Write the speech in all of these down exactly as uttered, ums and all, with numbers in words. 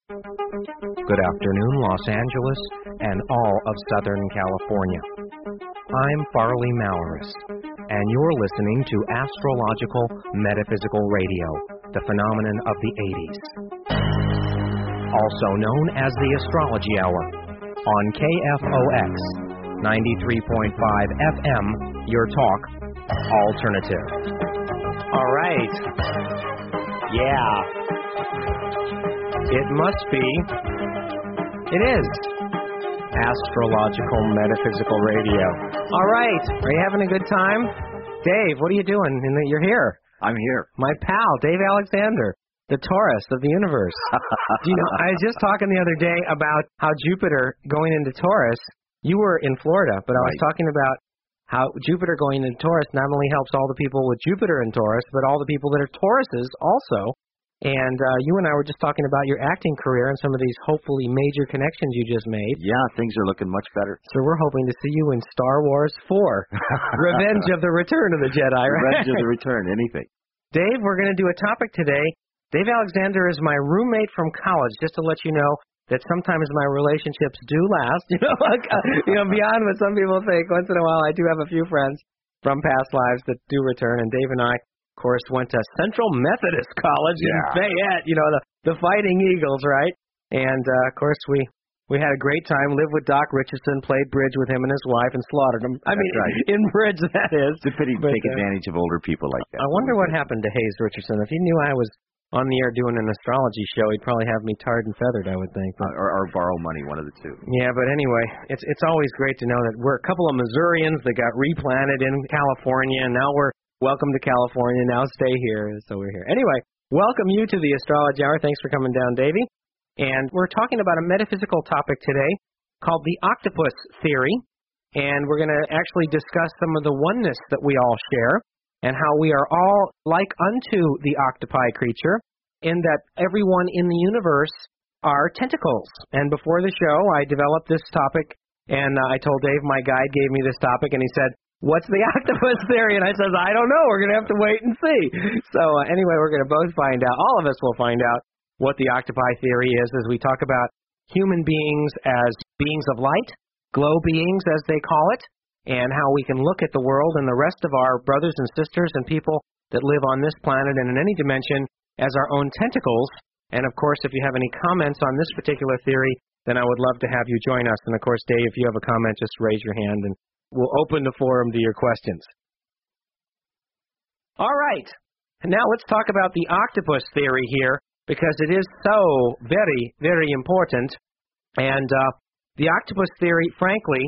Good afternoon, Los Angeles, and all of Southern California. I'm Farley Malorus, and you're listening to Astrological Metaphysical Radio, the phenomenon of the eighties. Also known as the Astrology Hour, on K F O X, ninety-three point five F M, your talk, alternative. All right. Yeah. It must be. It is. Astrological Metaphysical Radio. All right. Are you having a good time? Dave, what are you doing? You're here. I'm here. My pal, Dave Alexander, the Taurus of the universe. Do you know, I was just talking the other day about how Jupiter going into Taurus, you were in Florida, but I was right. talking about how Jupiter going into Taurus not only helps all the people with Jupiter in Taurus, but all the people that are Tauruses also. And uh, you and I were just talking about your acting career and some of these hopefully major connections you just made. Yeah, things are looking much better. So we're hoping to see you in Star Wars four, Revenge of the Return of the Jedi, right? Revenge of the Return, anything. Dave, we're going to do a topic today. Dave Alexander is my roommate from college, just to let you know that sometimes my relationships do last. You know, like, uh, you know, beyond what some people think. Once in a while, I do have a few friends from past lives that do return, and Dave and I, of course, went to Central Methodist College yeah. in Fayette, you know, the, the Fighting Eagles, right? And, uh, of course, we, we had a great time, lived with Doc Richardson, played bridge with him and his wife, and slaughtered him. I That's mean, right. in bridge, that is. It's a pity to but, take uh, advantage of older people like that. I wonder what happened to Hayes Richardson. If he knew I was on the air doing an astrology show, he'd probably have me tarred and feathered, I would think. Uh, or, or borrow money, one of the two. Yeah, but anyway, it's it's always great to know that we're a couple of Missourians that got replanted in California, and now we're welcome to California. Now stay here. So we're here. Anyway, welcome you to the Astrology Hour. Thanks for coming down, Davey. And we're talking about a metaphysical topic today called the octopus theory. And we're going to actually discuss some of the oneness that we all share and how we are all like unto the octopi creature in that everyone in the universe are tentacles. And before the show, I developed this topic, and uh, I told Dave my guide gave me this topic, and he said, what's the octopus theory? And I said, I don't know. We're going to have to wait and see. So uh, anyway, we're going to both find out. All of us will find out what the octopi theory is as we talk about human beings as beings of light, glow beings as they call it, and how we can look at the world and the rest of our brothers and sisters and people that live on this planet and in any dimension as our own tentacles. And of course, if you have any comments on this particular theory, then I would love to have you join us. And of course, Dave, if you have a comment, just raise your hand and we'll open the forum to your questions. All right. Now let's talk about the octopus theory here, because it is so very, very important. And uh, the octopus theory, frankly,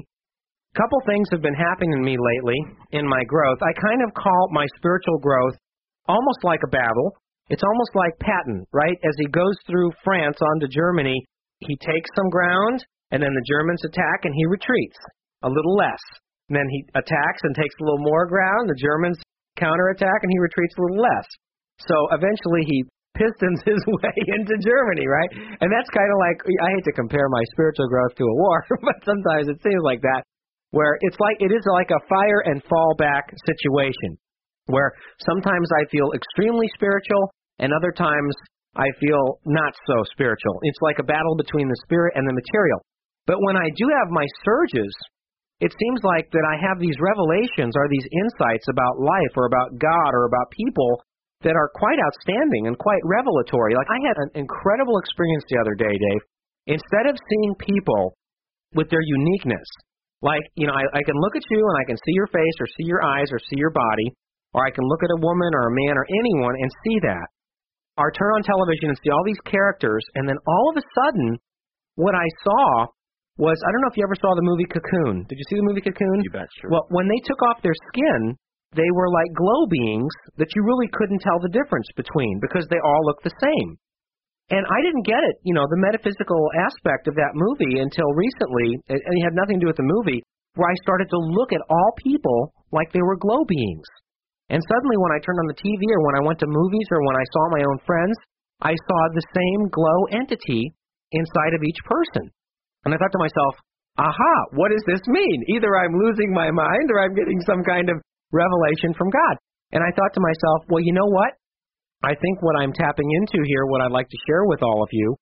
a couple things have been happening to me lately in my growth. I kind of call my spiritual growth almost like a battle. It's almost like Patton, right? As he goes through France onto Germany, he takes some ground, and then the Germans attack, and he retreats a little less. And then he attacks and takes a little more ground. The Germans counterattack, and he retreats a little less. So eventually he pistons his way into Germany, right? And that's kind of like, I hate to compare my spiritual growth to a war, but sometimes it seems like that, where it's like, it is like a fire and fall back situation, where sometimes I feel extremely spiritual, and other times I feel not so spiritual. It's like a battle between the spirit and the material. But when I do have my surges, it seems like that I have these revelations or these insights about life or about God or about people that are quite outstanding and quite revelatory. Like I had an incredible experience the other day, Dave. Instead of seeing people with their uniqueness, like, you know, I, I can look at you and I can see your face or see your eyes or see your body, or I can look at a woman or a man or anyone and see that. Or turn on television and see all these characters, and then all of a sudden, what I saw was, I don't know if you ever saw the movie Cocoon. Did you see the movie Cocoon? You bet, sure. Well, when they took off their skin, they were like glow beings that you really couldn't tell the difference between because they all looked the same. And I didn't get it, you know, the metaphysical aspect of that movie until recently, and it had nothing to do with the movie, where I started to look at all people like they were glow beings. And suddenly when I turned on the T V or when I went to movies or when I saw my own friends, I saw the same glow entity inside of each person. And I thought to myself, aha, what does this mean? Either I'm losing my mind or I'm getting some kind of revelation from God. And I thought to myself, well, you know what? I think what I'm tapping into here, what I'd like to share with all of you,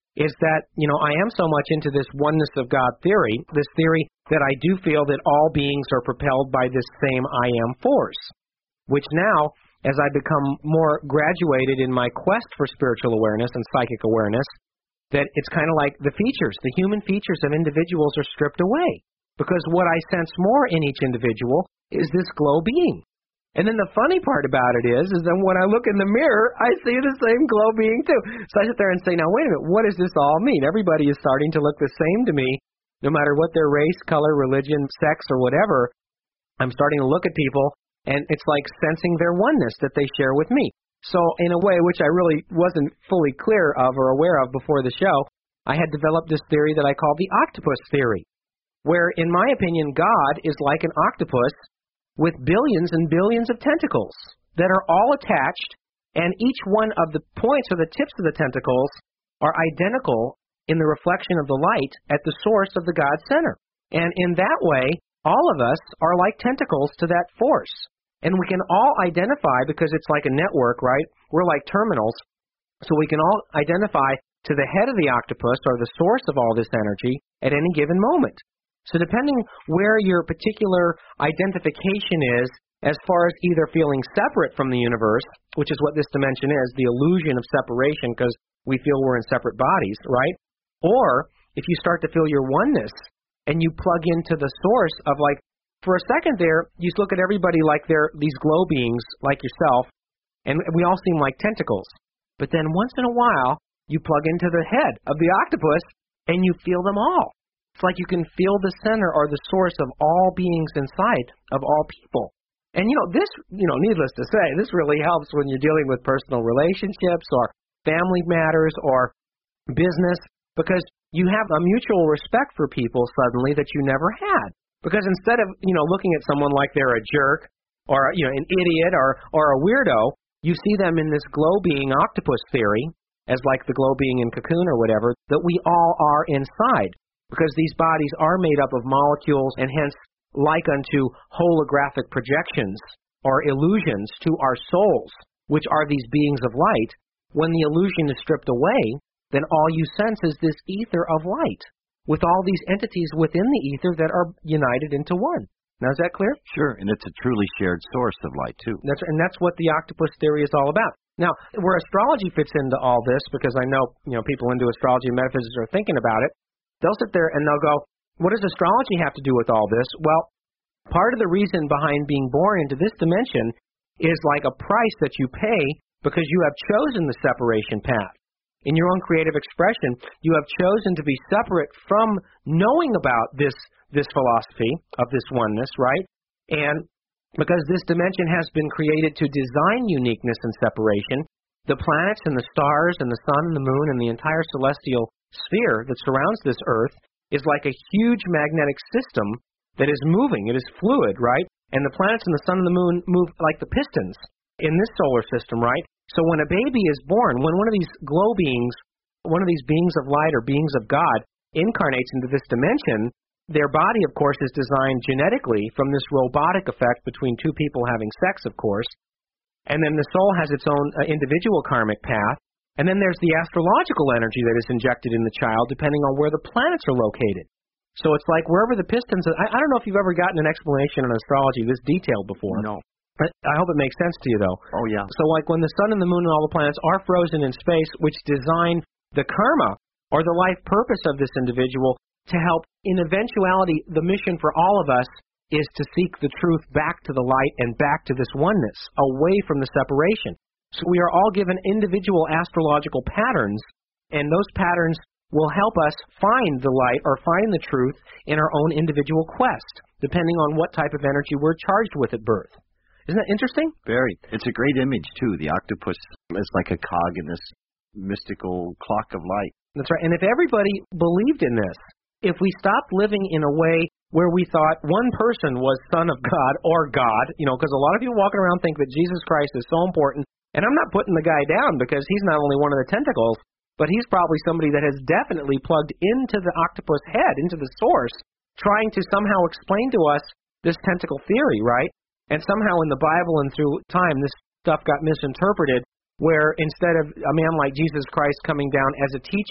is that, you know, I am so much into this oneness of God theory, this theory that I do feel that all beings are propelled by this same I am force, which now, as I become more graduated in my quest for spiritual awareness and psychic awareness, that it's kind of like the features, the human features of individuals are stripped away. Because what I sense more in each individual is this glow being. And then the funny part about it is, is then when I look in the mirror, I see the same glow being too. So I sit there and say, now wait a minute, what does this all mean? Everybody is starting to look the same to me, no matter what their race, color, religion, sex, or whatever. I'm starting to look at people, and it's like sensing their oneness that they share with me. So in a way, which I really wasn't fully clear of or aware of before the show, I had developed this theory that I call the octopus theory, where, in my opinion, God is like an octopus with billions and billions of tentacles that are all attached, and each one of the points or the tips of the tentacles are identical in the reflection of the light at the source of the God center. And in that way, all of us are like tentacles to that force. And we can all identify, because it's like a network, right? We're like terminals. So we can all identify to the head of the octopus, or the source of all this energy, at any given moment. So depending where your particular identification is, as far as either feeling separate from the universe, which is what this dimension is, the illusion of separation because we feel we're in separate bodies, right? Or if you start to feel your oneness and you plug into the source of, like, for a second there, you look at everybody like they're these glow beings like yourself, and we all seem like tentacles. But then once in a while, you plug into the head of the octopus and you feel them all. It's like you can feel the center or the source of all beings inside of all people. And, you know, this, you know, needless to say, this really helps when you're dealing with personal relationships or family matters or business, because you have a mutual respect for people suddenly that you never had. Because instead of, you know, looking at someone like they're a jerk or, you know, an idiot or, or a weirdo, you see them in this glow being octopus theory, as like the glow being in Cocoon or whatever, that we all are inside. Because these bodies are made up of molecules and hence like unto holographic projections or illusions to our souls, which are these beings of light. When the illusion is stripped away, then all you sense is this ether of light, with all these entities within the ether that are united into one. Now, is that clear? Sure, and it's a truly shared source of light, too. That's, and that's what the octopus theory is all about. Now, where astrology fits into all this, because I know, you know, people into astrology and metaphysics are thinking about it, they'll sit there and they'll go, what does astrology have to do with all this? Well, part of the reason behind being born into this dimension is like a price that you pay because you have chosen the separation path. In your own creative expression, you have chosen to be separate from knowing about this, this philosophy of this oneness, right? And because this dimension has been created to design uniqueness and separation, the planets and the stars and the sun and the moon and the entire celestial sphere that surrounds this earth is like a huge magnetic system that is moving. It is fluid, right? And the planets and the sun and the moon move like the pistons in this solar system, right? So when a baby is born, when one of these glow beings, one of these beings of light or beings of God incarnates into this dimension, their body, of course, is designed genetically from this robotic effect between two people having sex, of course. And then the soul has its own uh, individual karmic path. And then there's the astrological energy that is injected in the child depending on where the planets are located. So it's like wherever the pistons are, I, I don't know if you've ever gotten an explanation on astrology this detailed before. No. But I hope it makes sense to you, though. Oh, yeah. So like when the sun and the moon and all the planets are frozen in space, which design the karma or the life purpose of this individual to help, in eventuality, the mission for all of us is to seek the truth back to the light and back to this oneness, away from the separation. So we are all given individual astrological patterns, and those patterns will help us find the light or find the truth in our own individual quest, depending on what type of energy we're charged with at birth. Isn't that interesting? Very. It's a great image, too. The octopus is like a cog in this mystical clock of light. That's right. And if everybody believed in this, if we stopped living in a way where we thought one person was Son of God or God, you know, because a lot of people walking around think that Jesus Christ is so important. And I'm not putting the guy down because he's not only one of the tentacles, but he's probably somebody that has definitely plugged into the octopus head, into the source, trying to somehow explain to us this tentacle theory, right? And somehow in the Bible and through time, this stuff got misinterpreted, where instead of a man like Jesus Christ coming down as a teacher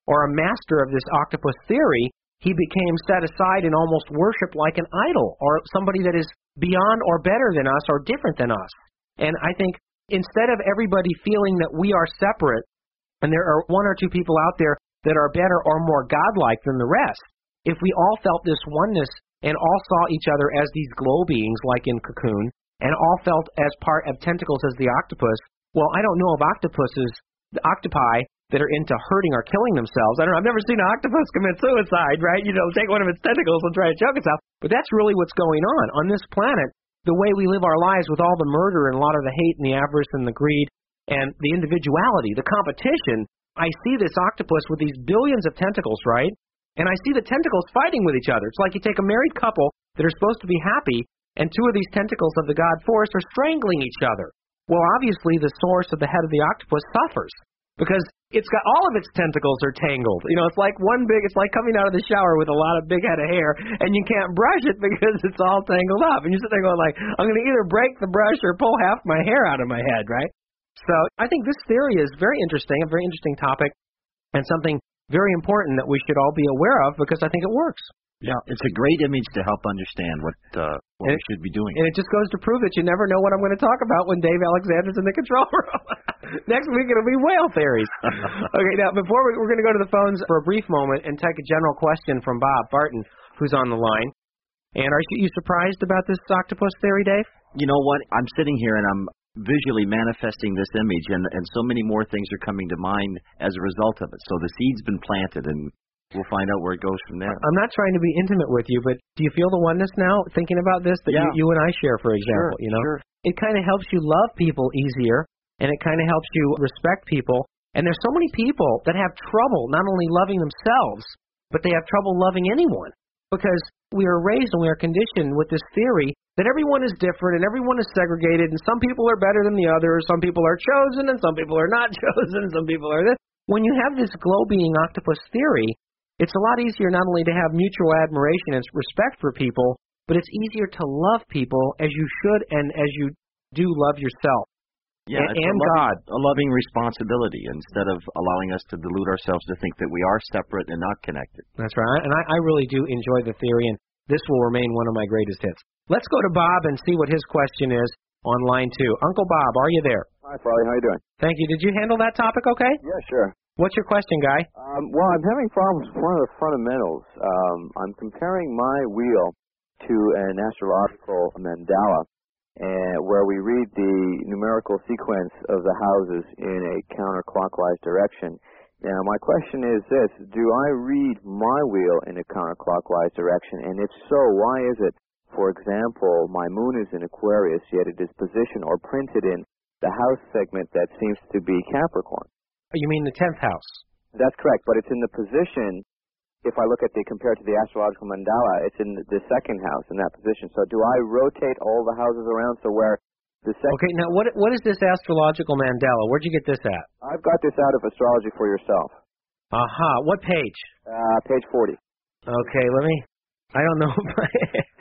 or a master of this octopus theory, he became set aside and almost worshipped like an idol, or somebody that is beyond or better than us or different than us. And I think instead of everybody feeling that we are separate, and there are one or two people out there that are better or more godlike than the rest, if we all felt this oneness and all saw each other as these glow beings like in Cocoon, and all felt as part of tentacles as the octopus, well, I don't know of octopuses, the octopi, that are into hurting or killing themselves. I don't know, I've never seen an octopus commit suicide, right? You know, take one of its tentacles and try to choke itself. But that's really what's going on. On this planet, the way we live our lives with all the murder and a lot of the hate and the avarice and the greed and the individuality, the competition, I see this octopus with these billions of tentacles, right? And I see the tentacles fighting with each other. It's like you take a married couple that are supposed to be happy, and two of these tentacles of the god force are strangling each other. Well, obviously, the source of the head of the octopus suffers because it's got all of its tentacles are tangled. You know, it's like one big, it's like coming out of the shower with a lot of big head of hair, and you can't brush it because it's all tangled up. And you're sitting there going like, I'm going to either break the brush or pull half my hair out of my head, right? So I think this theory is very interesting, a very interesting topic, and something very important that we should all be aware of because I think it works. Yeah, it's a great image to help understand what uh, what and we should be doing. And it just goes to prove that you never know what I'm going to talk about when Dave Alexander's in the control room. Next week it'll be whale theories. Okay, now before we, we're going to go to the phones for a brief moment and take a general question from Bob Barton, who's on the line. And are you surprised about this octopus theory, Dave? You know what? I'm sitting here and I'm visually manifesting this image, and, and so many more things are coming to mind as a result of it. So the seed's been planted, and we'll find out where it goes from there. I'm not trying to be intimate with you, but do you feel the oneness now, thinking about this, that yeah. you, you and I share, for example? Sure, you know, sure. It kind of helps you love people easier, and it kind of helps you respect people. And there's so many people that have trouble not only loving themselves, but they have trouble loving anyone. Because we are raised and we are conditioned with this theory that everyone is different and everyone is segregated, and some people are better than the others, some people are chosen and some people are not chosen, some people are this. When you have this glow-being octopus theory, it's a lot easier not only to have mutual admiration and respect for people, but it's easier to love people as you should and as you do love yourself. Yeah, and, it's and a loving, God. A loving responsibility instead of allowing us to delude ourselves to think that we are separate and not connected. That's right, and I, I really do enjoy the theory, and this will remain one of my greatest hits. Let's go to Bob and see what his question is on line two. Uncle Bob, are you there? Hi, Farley. How you doing? Thank you. Did you handle that topic okay? Yeah, sure. What's your question, Guy? Um, well, I'm having problems with one of the fundamentals. Um, I'm comparing my wheel to an astrological mandala, and where we read the numerical sequence of the houses in a counterclockwise direction. Now, my question is this: do I read my wheel in a counterclockwise direction? And if so, why is it? For example, my moon is in Aquarius, yet it is positioned or printed in the house segment that seems to be Capricorn. You mean the tenth house? That's correct, but it's in the position, if I look at the, compared to the astrological mandala, it's in the second house in that position. So do I rotate all the houses around so where the second... Okay, now what what is this astrological mandala? Where'd you get this at? I've got this out of Astrology for Yourself. Aha, uh-huh. What page? Uh, page forty. Okay, let me... I don't know if I,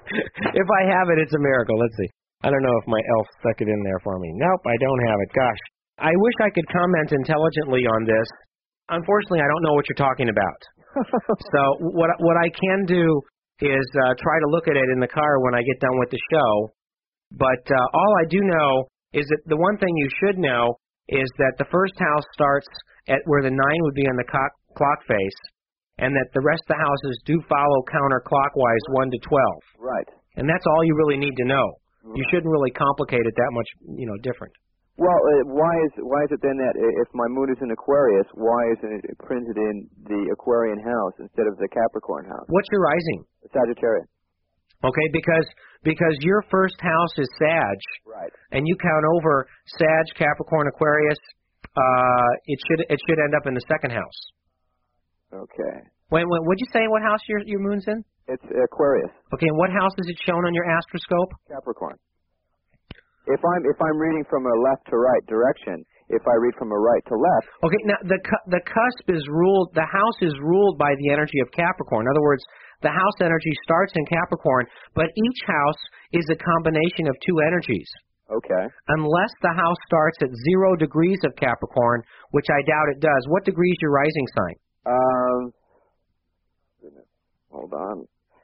if I have it, it's a miracle. Let's see. I don't know if my elf stuck it in there for me. Nope, I don't have it. Gosh. I wish I could comment intelligently on this. Unfortunately, I don't know what you're talking about. So what what I can do is uh, try to look at it in the car when I get done with the show. But uh, all I do know is that the one thing you should know is that the first house starts at where the nine would be on the clock, clock face, and that the rest of the houses do follow counterclockwise one to twelve. Right. And that's all you really need to know. Right. You shouldn't really complicate it that much, you know, different. Well, uh, why is why is it then that if my moon is in Aquarius, why isn't it printed in the Aquarian house instead of the Capricorn house? What's your rising? Sagittarius. Okay, because because your first house is Sag. Right. And you count over Sag, Capricorn, Aquarius, uh, it should it should end up in the second house. Okay. Wait, wait, what'd you say? What house your your moon's in? It's Aquarius. Okay, and what house is it shown on your astroscope? Capricorn. If I'm if I'm reading from a left to right direction, if I read from a right to left. Okay, now the cu- the cusp is ruled. The house is ruled by the energy of Capricorn. In other words, the house energy starts in Capricorn, but each house is a combination of two energies. Okay. Unless the house starts at zero degrees of Capricorn, which I doubt it does. What degree is your rising sign? Um, Hold on.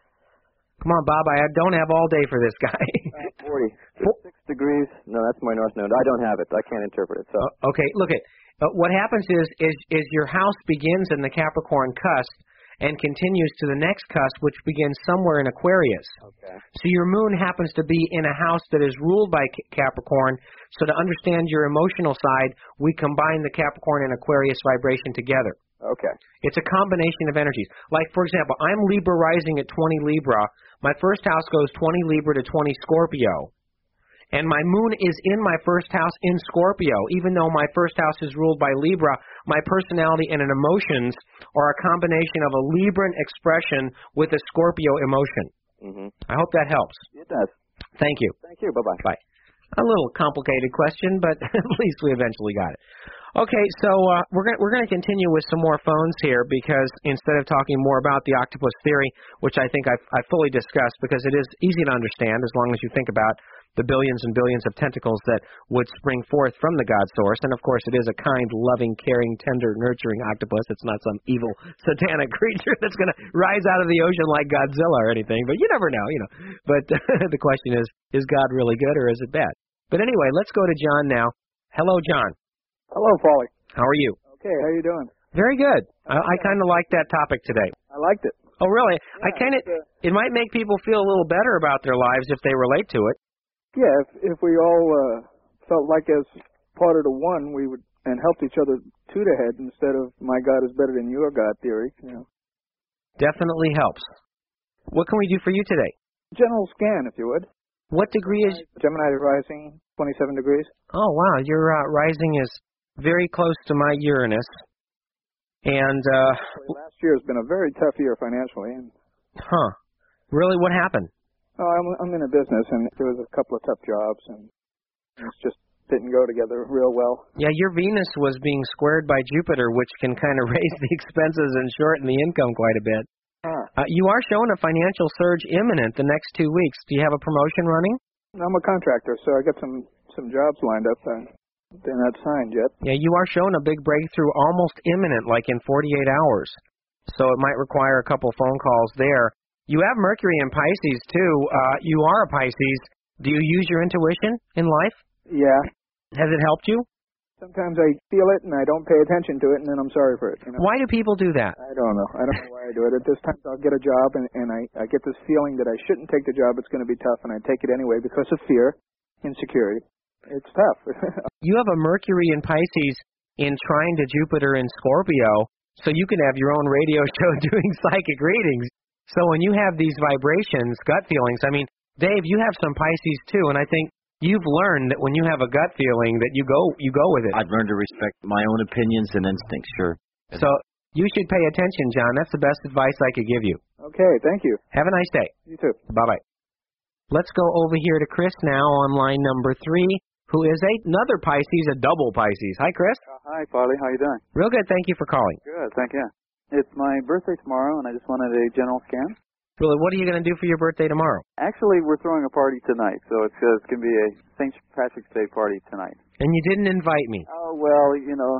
Come on, Bob. I don't have all day for this guy. Uh, forty. Six degrees. No, that's my north node. I don't have it. I can't interpret it. So. Uh, okay, look at uh, what happens is, is is your house begins in the Capricorn cusp and continues to the next cusp, which begins somewhere in Aquarius. Okay. So your moon happens to be in a house that is ruled by Capricorn. So to understand your emotional side, we combine the Capricorn and Aquarius vibration together. Okay. It's a combination of energies. Like, for example, I'm Libra rising at twenty Libra. My first house goes twenty Libra to twenty Scorpio. And my moon is in my first house in Scorpio. Even though my first house is ruled by Libra, my personality and emotions are a combination of a Libran expression with a Scorpio emotion. Mm-hmm. I hope that helps. It does. Thank you. Thank you. Bye-bye. Bye. A little complicated question, but at least we eventually got it. Okay, so uh, we're going we're going to continue with some more phones here because instead of talking more about the octopus theory, which I think I've, I've fully discussed because it is easy to understand as long as you think about the billions and billions of tentacles that would spring forth from the God source. And, of course, it is a kind, loving, caring, tender, nurturing octopus. It's not some evil, satanic creature that's going to rise out of the ocean like Godzilla or anything. But you never know, you know. But the question is, is God really good or is it bad? But anyway, let's go to John now. Hello, John. Hello, Paulie. How are you? Okay, how you doing? Very good. I, I kind of like that topic today. I liked it. Oh, really? Yeah, I kind of. uh, It might make people feel a little better about their lives if they relate to it. Yeah, if if we all uh, felt like as part of the one, we would and helped each other to the head instead of my God is better than your God theory. You know. Definitely helps. What can we do for you today? General scan, if you would. What degree is? Gemini rising, twenty-seven degrees. Oh, wow. Your uh, rising is very close to my Uranus. And, uh, Last year has been a very tough year financially. And, huh. Really, what happened? oh, I'm, I'm in a business, and there was a couple of tough jobs, and it just didn't go together real well. Yeah, your Venus was being squared by Jupiter, which can kind of raise the expenses and shorten the income quite a bit. Huh. Uh, you are showing a financial surge imminent the next two weeks. Do you have a promotion running? I'm a contractor, so I got some, some jobs lined up. Uh, they're not signed yet. Yeah, you are showing a big breakthrough almost imminent, like in forty-eight hours. So it might require a couple phone calls there. You have Mercury in Pisces, too. Uh, you are a Pisces. Do you use your intuition in life? Yeah. Has it helped you? Sometimes I feel it and I don't pay attention to it, and then I'm sorry for it. You know? Why do people do that? I don't know. I don't know why I do it. At this time, I'll get a job, and, and I, I get this feeling that I shouldn't take the job. It's going to be tough, and I take it anyway because of fear, insecurity. It's tough. You have a Mercury in Pisces in trine to Jupiter in Scorpio, so you can have your own radio show doing psychic readings. So when you have these vibrations, gut feelings, I mean, Dave, you have some Pisces too, and I think you've learned that when you have a gut feeling that you go you go with it. I've learned to respect my own opinions and instincts, sure. So you should pay attention, John. That's the best advice I could give you. Okay, thank you. Have a nice day. You too. Bye-bye. Let's go over here to Chris now on line number three, who is a, another Pisces, a double Pisces. Hi, Chris. Uh, hi, Paulie. How you doing? Real good. Thank you for calling. Good, thank you. It's my birthday tomorrow, and I just wanted a general scan. Really, what are you going to do for your birthday tomorrow? Actually, we're throwing a party tonight, so it's, uh, it's going to be a Saint Patrick's Day party tonight. And you didn't invite me. Oh, well, you know.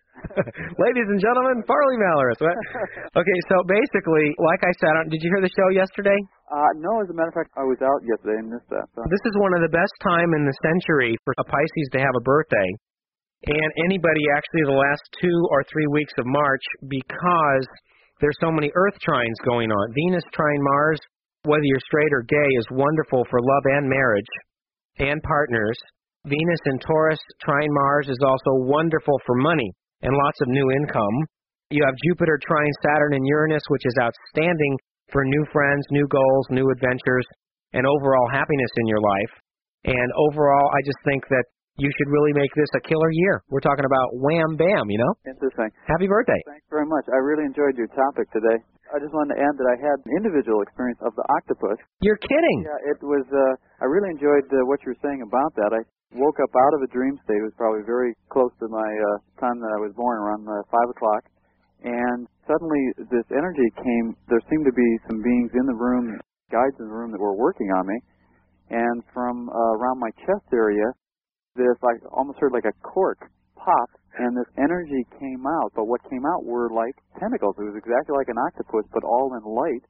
Ladies and gentlemen, Farley Malorus. What? Okay, so basically, like I said, did you hear the show yesterday? Uh, no, as a matter of fact, I was out yesterday and missed that. So. This is one of the best time in the century for a Pisces to have a birthday. And anybody actually the last two or three weeks of March, because there's so many Earth trines going on. Venus trine Mars, whether you're straight or gay, is wonderful for love and marriage and partners. Venus in Taurus trine Mars is also wonderful for money and lots of new income. You have Jupiter trine Saturn and Uranus, which is outstanding for new friends, new goals, new adventures, and overall happiness in your life. And overall, I just think that you should really make this a killer year. We're talking about wham bam, you know? Interesting. Happy birthday. Thanks very much. I really enjoyed your topic today. I just wanted to add that I had an individual experience of the octopus. You're kidding. Yeah, it was, uh, I really enjoyed uh, what you were saying about that. I woke up out of a dream state. It was probably very close to my uh, time that I was born, around uh, five o'clock. And suddenly this energy came. There seemed to be some beings in the room, guides in the room that were working on me. And from uh, around my chest area, this, I almost heard like a cork pop, and this energy came out. But what came out were like tentacles. It was exactly like an octopus, but all in light.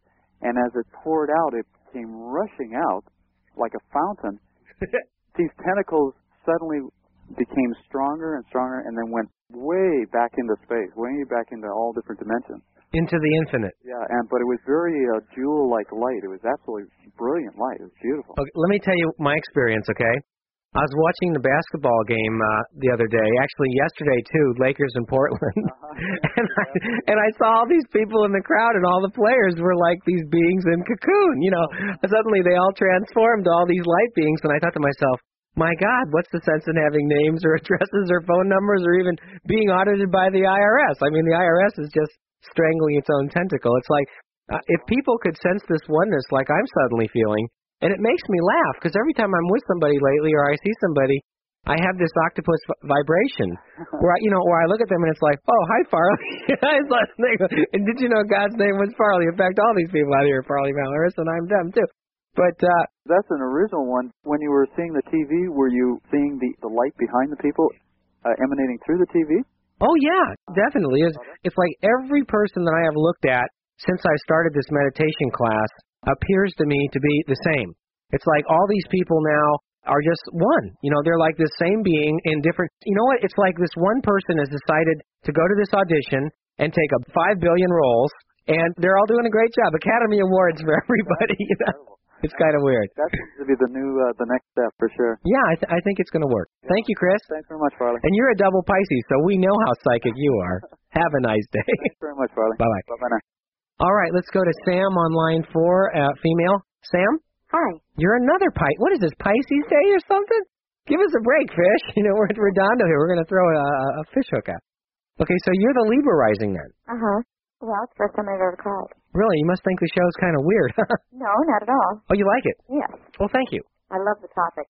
and as it poured out, it came rushing out like a fountain. These tentacles suddenly became stronger and stronger, and then went way back into space, way back into all different dimensions. Into the infinite. Yeah, and but it was very uh, jewel-like light. It was absolutely brilliant light. It was beautiful. Okay, let me tell you my experience, okay? I was watching the basketball game uh, the other day, actually yesterday too, Lakers in Portland, uh-huh. and, I, and I saw all these people in the crowd, and all the players were like these beings in cocoon. You know, suddenly they all transformed to all these light beings, and I thought to myself, my God, what's the sense in having names or addresses or phone numbers or even being audited by the I R S? I mean, the I R S is just strangling its own tentacle. It's like uh, if people could sense this oneness like I'm suddenly feeling. And it makes me laugh because every time I'm with somebody lately or I see somebody, I have this octopus v- vibration where I, you know, where I look at them and it's like, oh, hi, Farley. His last name. And did you know God's name was Farley? In fact, all these people out here are Farley Malloris, and I'm them too. But uh, that's an original one. When you were seeing the T V, were you seeing the, the light behind the people uh, emanating through the T V? Oh yeah, definitely. It's, it's like every person that I have looked at since I started this meditation class appears to me to be the same. It's like all these people now are just one. You know, they're like the same being in different... You know what? It's like this one person has decided to go to this audition and take up five billion roles, and they're all doing a great job. Academy Awards for everybody. You know? It's kind of weird. That seems to be the new, uh, the next step for sure. Yeah, I, th- I think it's going to work. Thank you, Chris. Thanks very much, Farley. And you're a double Pisces, so we know how psychic you are. Have a nice day. Thanks very much, Farley. Bye-bye. Bye-bye now. All right, let's go to Sam on line four, uh, female. Sam? Hi. You're another Pisces. What is this, Pisces Day or something? Give us a break, Fish. You know, we're at Redondo here. We're going to throw a, a fish hook out. Okay, so you're the Libra rising then. Uh-huh. Well, it's the first time I've ever called. Really? You must think the show's kind of weird. No, not at all. Oh, you like it? Yes. Well, thank you. I love the topic.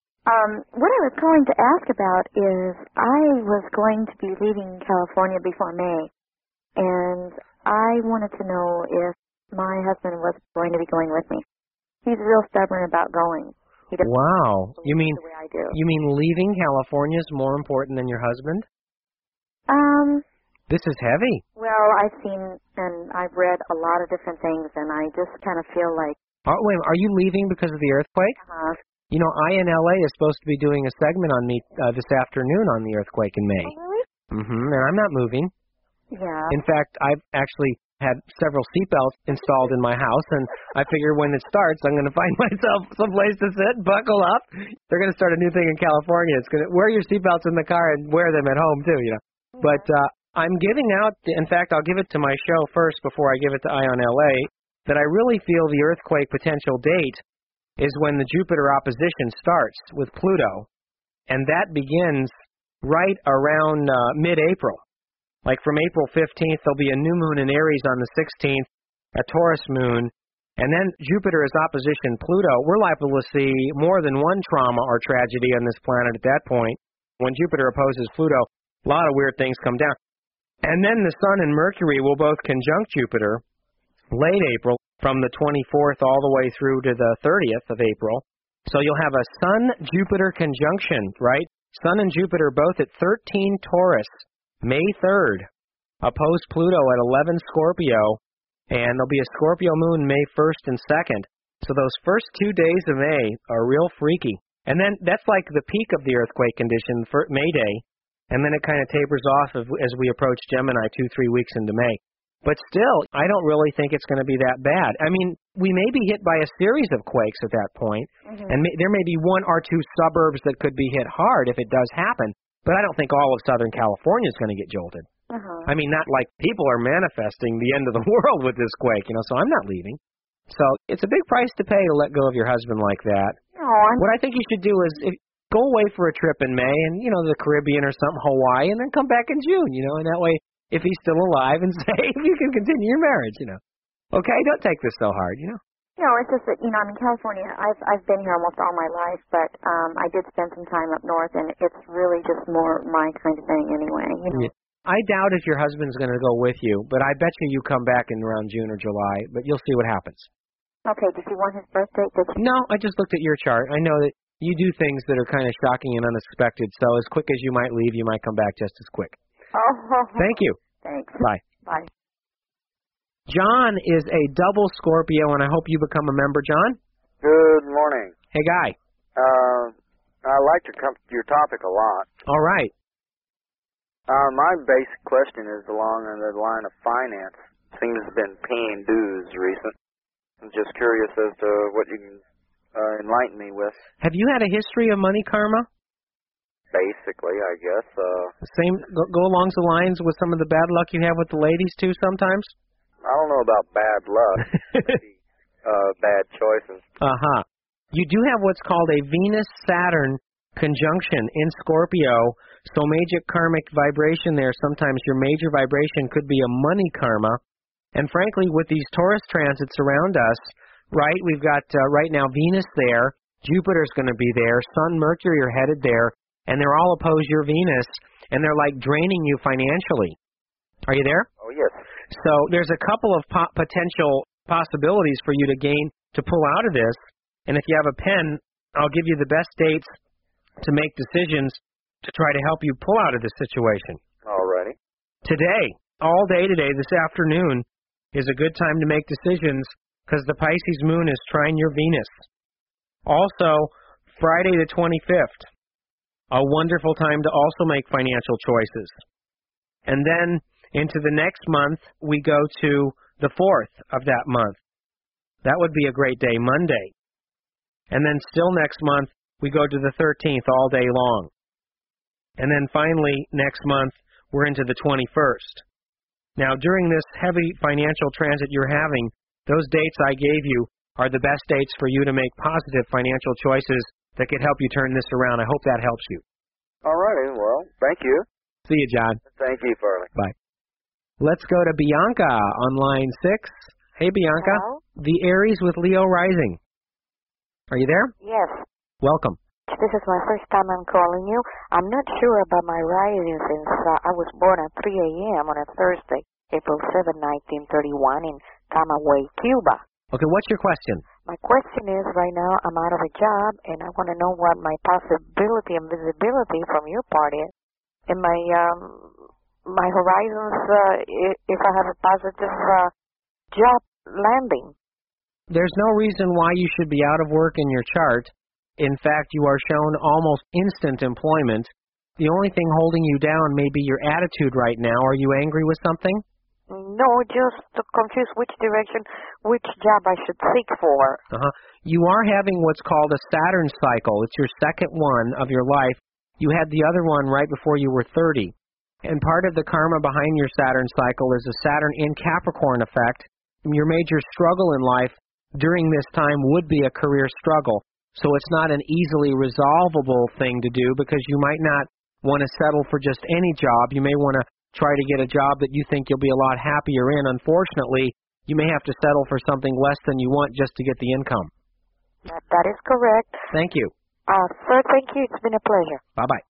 Um, what I was calling to ask about is I was going to be leaving California before May, and I wanted to know if my husband was going to be going with me. He's real stubborn about going. He doesn't Wow. You mean the way I do. you mean leaving California is more important than your husband? Um, This is heavy. well, I've seen and I've read a lot of different things, and I just kind of feel like, Are, wait, are you leaving because of the earthquake? uh, You know, I N L A is supposed to be doing a segment on me uh, this afternoon on the earthquake in May. oh, really? Mm-hmm. And I'm not moving. Yeah. In fact, I've actually had several seatbelts installed in my house, and I figure when it starts, I'm going to find myself someplace to sit, buckle up. They're going to start a new thing in California. It's going to wear your seatbelts in the car and wear them at home too, you know. Yeah. But uh, I'm giving out. In fact, I'll give it to my show first before I give it to Ion L A. That I really feel the earthquake potential date is when the Jupiter opposition starts with Pluto, and that begins right around uh, mid-April. Like from April fifteenth, there'll be a new moon in Aries on the sixteenth, a Taurus moon, and then Jupiter is opposition Pluto. We're liable to see more than one trauma or tragedy on this planet at that point. When Jupiter opposes Pluto, a lot of weird things come down. And then the Sun and Mercury will both conjunct Jupiter late April, from the twenty-fourth all the way through to the thirtieth of April. So you'll have a Sun-Jupiter conjunction, right? Sun and Jupiter both at thirteen Taurus, May third, oppose Pluto at eleven Scorpio, and there'll be a Scorpio moon May first and second. So those first two days of May are real freaky. And then that's like the peak of the earthquake condition for May Day, and then it kind of tapers off as we approach Gemini two, three weeks into May. But still, I don't really think it's going to be that bad. I mean, we may be hit by a series of quakes at that point, mm-hmm. and may, there may be one or two suburbs that could be hit hard if it does happen. But I don't think all of Southern California is going to get jolted. Uh-huh. I mean, not like people are manifesting the end of the world with this quake, you know, so I'm not leaving. So it's a big price to pay to let go of your husband like that. No, I'm... What I think you should do is if, go away for a trip in May and, you know, the Caribbean or something, Hawaii, and then come back in June, you know, and that way, if he's still alive and safe, you can continue your marriage, you know. Okay, don't take this so hard, you know. No, it's just that, you know, I'm in California. I've I've been here almost all my life, but um I did spend some time up north, and it's really just more my kind of thing anyway, you know. Yeah. I doubt if your husband's going to go with you, but I bet you you come back in around June or July, but you'll see what happens. Okay, does he want his birthday? Does he... No, I just looked at your chart. I know that you do things that are kind of shocking and unexpected, so as quick as you might leave, you might come back just as quick. Oh. Thank you. Thanks. Bye. Bye. John is a double Scorpio, and I hope you become a member, John. Good morning. Hey, Guy. Uh, I like your, com- your topic a lot. All right. Uh, my basic question is along the line of finance. Things have been paying dues recent. I'm just curious as to what you can uh, enlighten me with. Have you had a history of money karma? Basically, I guess. Uh, Same go, go along the lines with some of the bad luck you have with the ladies, too, sometimes? I don't know about bad luck. Maybe, uh, bad choices. Uh-huh. You do have what's called a Venus-Saturn conjunction in Scorpio, so major karmic vibration there. Sometimes your major vibration could be a money karma. And frankly, with these Taurus transits around us, right, we've got uh, right now Venus there, Jupiter's going to be there, Sun, Mercury are headed there, and they're all opposed your Venus, and they're like draining you financially. Are you there? Oh, yes. So there's a couple of po- potential possibilities for you to gain, to pull out of this. And if you have a pen, I'll give you the best dates to make decisions to try to help you pull out of this situation. All righty. Today, all day today, this afternoon, is a good time to make decisions because the Pisces moon is trine your Venus. Also, Friday the twenty-fifth, a wonderful time to also make financial choices. And then into the next month, we go to the fourth of that month. That would be a great day, Monday. And then still next month, we go to the thirteenth all day long. And then finally, next month, we're into the twenty-first. Now, during this heavy financial transit you're having, those dates I gave you are the best dates for you to make positive financial choices that could help you turn this around. I hope that helps you. All righty. Well, thank you. See you, John. Thank you, Farley. Bye. Let's go to Bianca on line six. Hey, Bianca. Hello? The Aries with Leo rising. Are you there? Yes. Welcome. This is my first time I'm calling you. I'm not sure about my rising since uh, I was born at three a.m. on a Thursday, April seventh, nineteen thirty-one in Camagüey, Cuba. Okay, what's your question? My question is, right now I'm out of a job, and I want to know what my possibility and visibility from your part is. And my, um, my horizons, uh, if I have a positive uh, job landing. There's no reason why you should be out of work in your chart. In fact, you are shown almost instant employment. The only thing holding you down may be your attitude right now. Are you angry with something? No, just confused which direction, which job I should seek for. Uh-huh. You are having what's called a Saturn cycle. It's your second one of your life. You had the other one right before you were thirty. And part of the karma behind your Saturn cycle is a Saturn in Capricorn effect. Your major struggle in life during this time would be a career struggle. So it's not an easily resolvable thing to do because you might not want to settle for just any job. You may want to try to get a job that you think you'll be a lot happier in. Unfortunately, you may have to settle for something less than you want just to get the income. That, that is correct. Thank you. Uh, sir, thank you. It's been a pleasure. Bye-bye.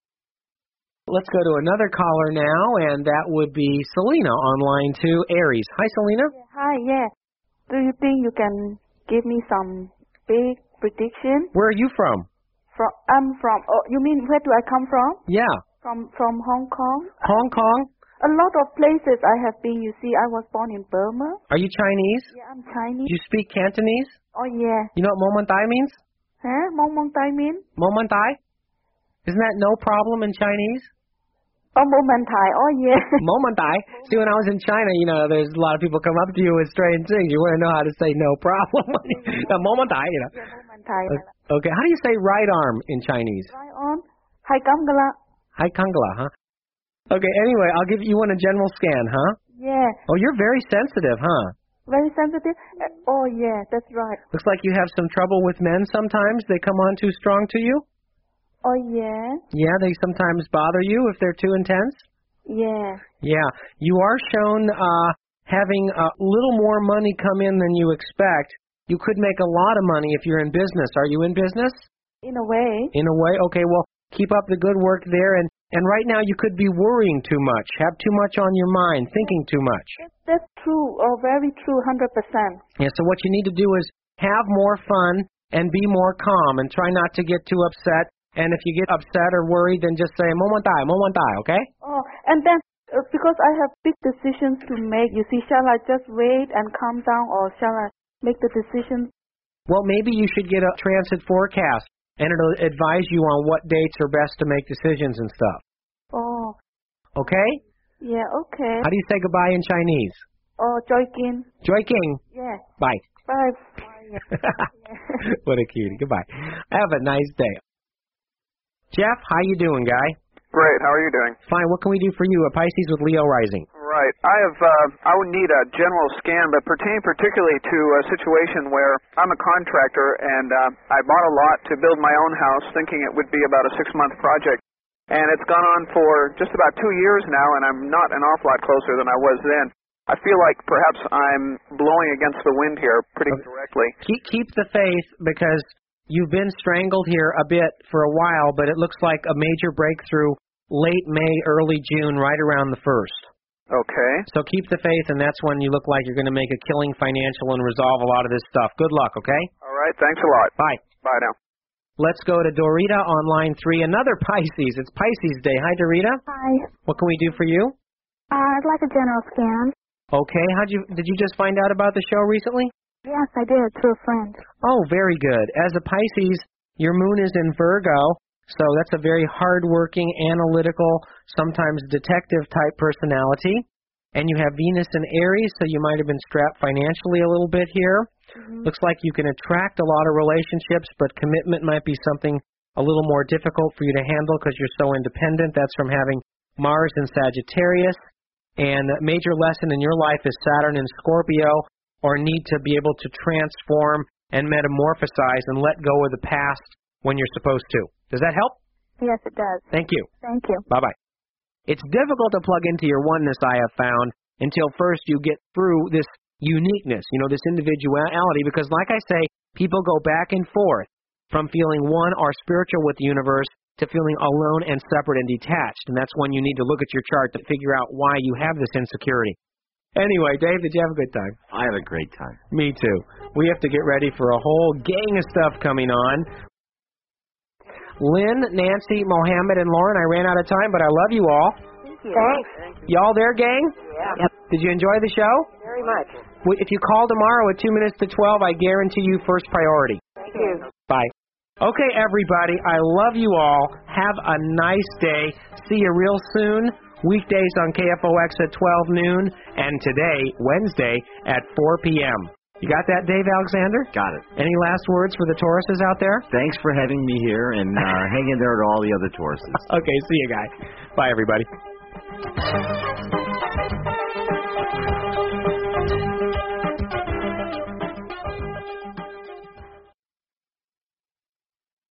Let's go to another caller now, and that would be Selena on line two, Aries. Hi, Selena. Yeah, hi, yeah. Do you think you can give me some big prediction? Where are you from? From I'm from. Oh, you mean where do I come from? Yeah. From from Hong Kong. Hong Kong? A lot of places I have been. You see, I was born in Burma. Are you Chinese? Yeah, I'm Chinese. You speak Cantonese? Oh yeah. You know what Mo Mon Tai means? Huh? Mong Mong Tai mean? Mo Mon Tai? Isn't that no problem in Chinese? Oh, Mo Man Tai. Oh yeah. Mo Mon Tai. See, when I was in China, you know, there's a lot of people come up to you with strange things. You want to know how to say no problem. Mo Mon Tai, you know. Yeah, Mo Man Tai. Okay, how do you say right arm in Chinese? Right on. Hai Kam Gala. Hai Kangla, huh? Okay, anyway, I'll give you one a general scan, huh? Yeah. Oh, you're very sensitive, huh? Very sensitive? Uh, oh, yeah, that's right. Looks like you have some trouble with men sometimes. They come on too strong to you? Oh, yeah? Yeah, they sometimes bother you if they're too intense? Yeah. Yeah. You are shown uh, having a little more money come in than you expect. You could make a lot of money if you're in business. Are you in business? In a way. In a way? Okay, well, keep up the good work there. And, and right now you could be worrying too much, have too much on your mind, thinking too much. That's true. Oh, very true, one hundred percent. Yeah, so what you need to do is have more fun and be more calm and try not to get too upset. And if you get upset or worried, then just say, Mo Man Tai, Mo Man Tai, okay? Oh, and then Uh, because I have big decisions to make. You see, shall I just wait and calm down, or shall I make the decision? Well, maybe you should get a transit forecast, and it'll advise you on what dates are best to make decisions and stuff. Oh. Okay? Yeah, okay. How do you say goodbye in Chinese? Oh, Joy King. Joy King. Yeah. Bye. Bye. What a cutie. Goodbye. Have a nice day. Jeff, how you doing, guy? Great. How are you doing? Fine. What can we do for you? A Pisces with Leo rising. Right. I have. Uh, I would need a general scan, but pertaining particularly to a situation where I'm a contractor and uh, I bought a lot to build my own house, thinking it would be about a six-month project, and it's gone on for just about two years now, and I'm not an awful lot closer than I was then. I feel like perhaps I'm blowing against the wind here pretty okay. directly. Keep keep the faith, because you've been strangled here a bit for a while, but it looks like a major breakthrough late May, early June, right around the first. Okay. So keep the faith, and that's when you look like you're going to make a killing financial and resolve a lot of this stuff. Good luck, okay? All right. Thanks a lot. Bye. Bye now. Let's go to Dorita on line three, another Pisces. It's Pisces Day. Hi, Dorita. Hi. What can we do for you? Uh, I'd like a general scan. Okay. How'd you did you just find out about the show recently? Yes, I did, through a friend. Oh, very good. As a Pisces, your moon is in Virgo, so that's a very hard-working, analytical, sometimes detective-type personality. And you have Venus in Aries, so you might have been strapped financially a little bit here. Mm-hmm. Looks like you can attract a lot of relationships, but commitment might be something a little more difficult for you to handle because you're so independent. That's from having Mars in Sagittarius. And a major lesson in your life is Saturn in Scorpio, or need to be able to transform and metamorphosize and let go of the past when you're supposed to. Does that help? Yes, it does. Thank you. Thank you. Bye-bye. It's difficult to plug into your oneness, I have found, until first you get through this uniqueness, you know, this individuality, because like I say, people go back and forth from feeling one or spiritual with the universe to feeling alone and separate and detached. And that's when you need to look at your chart to figure out why you have this insecurity. Anyway, Dave, did you have a good time? I had a great time. Me too. We have to get ready for a whole gang of stuff coming on. Lynn, Nancy, Mohammed, and Lauren, I ran out of time, but I love you all. Thank you. Thanks. Y'all there, gang? Yeah. Yep. Did you enjoy the show? Very much. If you call tomorrow at two minutes to twelve, I guarantee you first priority. Thank you. Bye. Okay, everybody, I love you all. Have a nice day. See you real soon. Weekdays on K F O X at twelve noon, and today, Wednesday, at four p.m. You got that, Dave Alexander? Got it. Any last words for the Tauruses out there? Thanks for having me here, and uh, hang in there to all the other Tauruses. Okay, see you guys. Bye, everybody.